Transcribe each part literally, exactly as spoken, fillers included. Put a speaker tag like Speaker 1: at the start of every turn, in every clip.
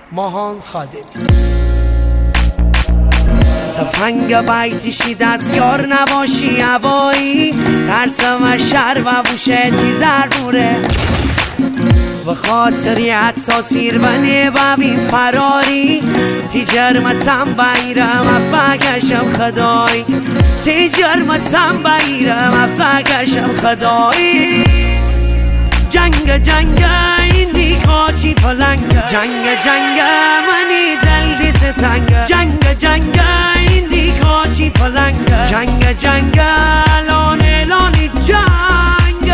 Speaker 1: ماهان خادمی. تفنگ بیتیشی دستیار نباشی هوایی، ترسم و شر و بوشه تیر در بوره، و خاطری حدسا تیر و نبویم فراری، تیجرمتم بیرم افز بگشم خدایی، تیجرمتم بیرم افز بگشم خدایی. جنگ جنگ این دیکاچی پلنگ، جنگ جنگ منی دل دیست تنگ، جنگ جنگ این دیکاچی پلنگ، جنگ جنگ الان الانی جنگ.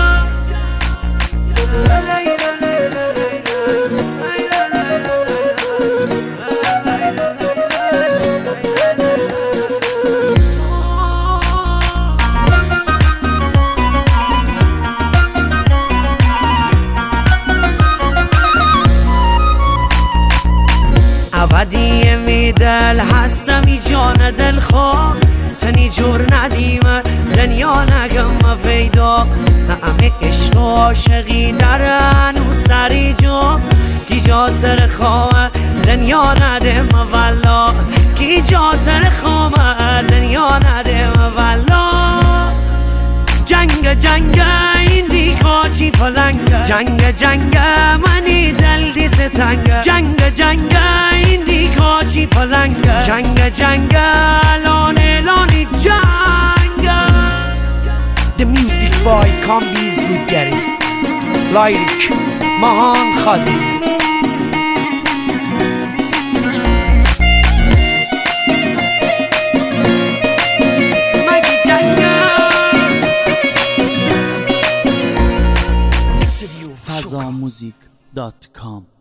Speaker 1: ابدی می دل هستمی جان دل خواه، تنی جور ندیمه دنیا نگم فیدا، همه عشق و عاشقی در هنو سری جا، کی جا تر خواه دنیا ندیم والا، کی جا تر خواه دنیا ندیم والا. جنگ جنگ این دیکاچی پلنگ، جنگ جنگ منی دل دیست تنگ، جنگ جنگ این دیکاچی پلنگ، جنگ جنگ الان الانی جنگ. The music boy Kambiz Rudgeri Lyric ماهان خادمی.
Speaker 2: فضا موزیک دات کام